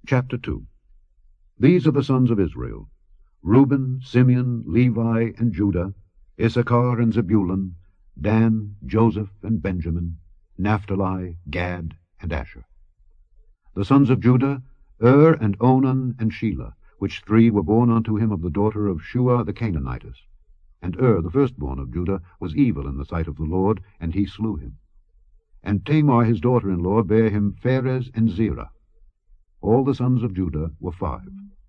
Chapter 2. These are the sons of Israel: Reuben, Simeon, Levi, and Judah, Issachar and Zebulun, Dan, Joseph, and Benjamin, Naphtali, Gad, and Asher. The sons of Judah, and Onan, and Shelah, which three were born unto him of the daughter of Shua the Canaanitess. And the firstborn of Judah, was evil in the sight of the Lord, and he slew him. And Tamar his daughter-in-law bare him Pharez and Zerah. All the sons of Judah were 5.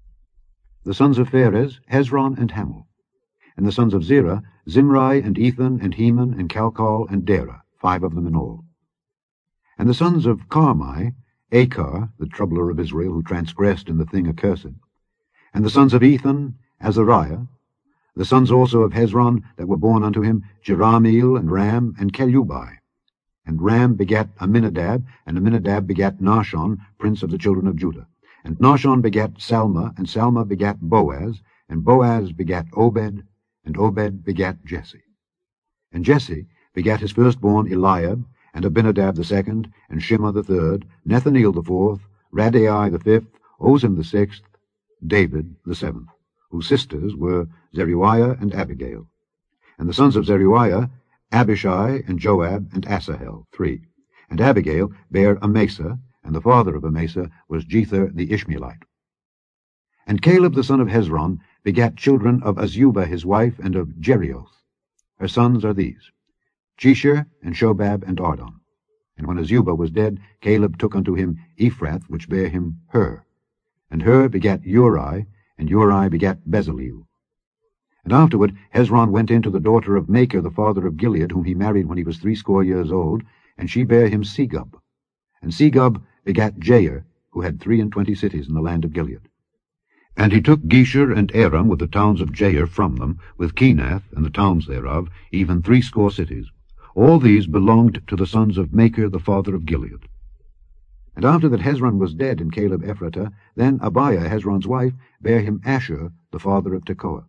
The sons of Pharez, Hezron and Hamul. And the sons of Zerah, Zimri and Ethan and Heman and Calcol and Dara, 5 of them in all. And the sons of Carmi, Achar, the troubler of Israel, who transgressed in the thing accursed. And the sons of Ethan, Azariah. The sons also of Hezron that were born unto him, Jerahmeel and Ram and Chelubai. And Ram begat Aminadab, and Aminadab begat Nahshon, prince of the children of Judah. And Nahshon begat Salma, and Salma begat Boaz, and Boaz begat Obed, and Obed begat Jesse. And Jesse begat his firstborn Eliab, and Abinadab the second, and Shimah the third, Nethaneel the fourth, Raddai the fifth, Ozem the sixth, David the seventh, whose sisters were Zeruiah and Abigail. And the sons of Zeruiah, Abishai and Joab and Asahel, 3. And Abigail bare Amasa, and the father of Amasa was Jether the Ishmaelite. And Caleb the son of Hezron begat children of Azubah his wife, and of Jerioth. Her sons are these: Jesher, and Shobab, and Ardon. And when Azubah was dead, Caleb took unto him Ephrath, which bare him Hur. And Hur begat Uri, and Uri begat Bezaleel. And afterward Hezron went in to the daughter of Machir the father of Gilead, whom he married when he was 80 years old, and she bare him Segub. And Segub begat Jair, who had 23 cities in the land of Gilead. And he took Gesher and Aram with the towns of Jair from them, with Kenath and the towns thereof, even 80 cities. All these belonged to the sons of Machir the father of Gilead. And after that Hezron was dead in Caleb Ephratah, then Abiah Hezron's wife bare him Ashur the father of Tekoa.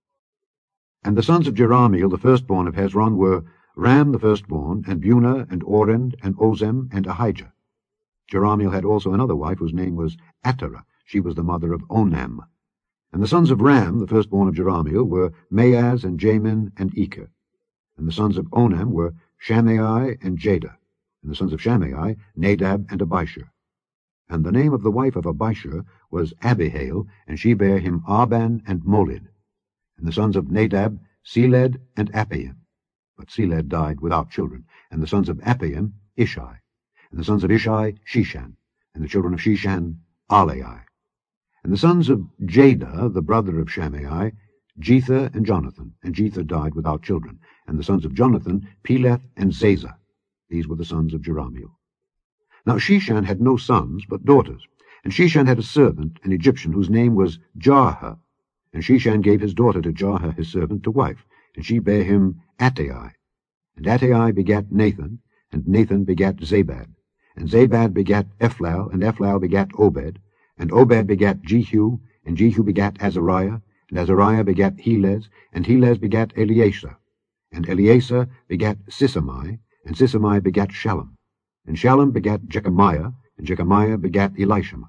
And the sons of Jerahmeel the firstborn of Hezron were Ram the firstborn, and Bunah, and Oren, and Ozem, and Ahijah. Jerahmeel had also another wife, whose name was Atara. She was the mother of Onam. And the sons of Ram the firstborn of Jerahmeel were Maaz, and Jamin, and Eker. And the sons of Onam were Shammai and Jada. And the sons of Shammai, Nadab and Abishur. And the name of the wife of Abishur was Abihail, and she bare him Arban and Molid. And the sons of Nadab, Seled and Appaim. But Seled died without children. And the sons of Appaim, Ishai. And the sons of Ishai, Shishan. And the children of Shishan, Alai. And the sons of Jada, the brother of Shammai, Jether and Jonathan. And Jether died without children. And the sons of Jonathan, Peleth and Zazah. These were the sons of Jerahmeel. Now Shishan had no sons, but daughters. And Shishan had a servant, an Egyptian, whose name was Jarha. And Shishan gave his daughter to Jarha his servant to wife, and she bare him Attai. And Attai begat Nathan, and Nathan begat Zabad. And Zabad begat Ephlal, and Ephlal begat Obed. And Obed begat Jehu, and Jehu begat Azariah. And Azariah begat Helez, and Helez begat Eleasar. And Eleasar begat Sisamai, and Sisamai begat Shallum. And Shallum begat Jechamiah, and Jechamiah begat Elishama.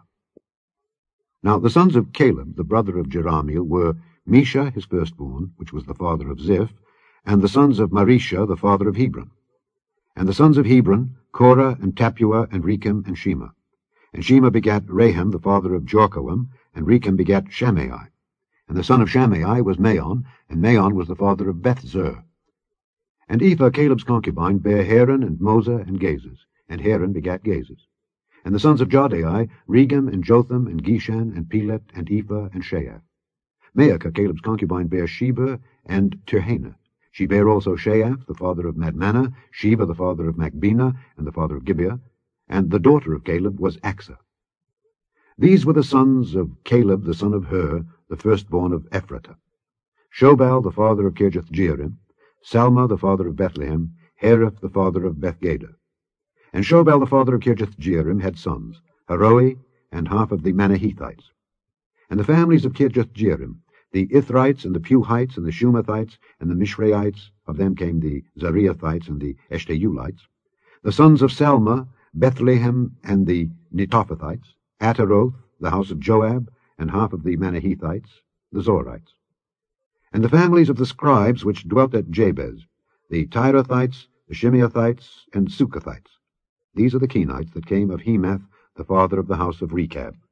Now the sons of Caleb, the brother of Jerahmeel, were Mesha his firstborn, which was the father of Ziph, and the sons of Marisha, the father of Hebron. And the sons of Hebron, Korah, and Tapua, and Rechem, and Shema. And Shema begat Raham, the father of Jorkoam, and Rechem begat Shammai. And the son of Shammai was Maon, and Maon was the father of Bethzur. And Ephah, Caleb's concubine, bare Haran, and Mosa, and Gazes. And Haran begat Gazes. And the sons of Jadai, Regem, and Jotham, and Geshan, and Pelet, and Ephah, and Sheath. Maacah, Caleb's concubine, bare Sheba and Tirhana. She bare also Sheath, the father of Madmanah, Sheba, the father of Macbena, and the father of Gibeah, and the daughter of Caleb was Achsah. These were the sons of Caleb, the son of Hur, the firstborn of Ephratah: Shobal, the father of Kirjath-jearim, Salma, the father of Bethlehem, Hareph, the father of Bethgader. And Shobal, the father of Kirjath-jearim, had sons, Haroi, and half of the Manahethites. And the families of Kirjath-jearim, the Ithrites, and the Puhites, and the Shumathites, and the Mishraites, of them came the Zareathites and the Eshteulites. The sons of Salma, Bethlehem, and the Netophathites, Ataroth, the house of Joab, and half of the Manahethites, the Zorites. And the families of the scribes which dwelt at Jabez, the Tirathites, the Shimeathites, and Sukathites. These are the Kenites that came of Hemath, the father of the house of Rechab.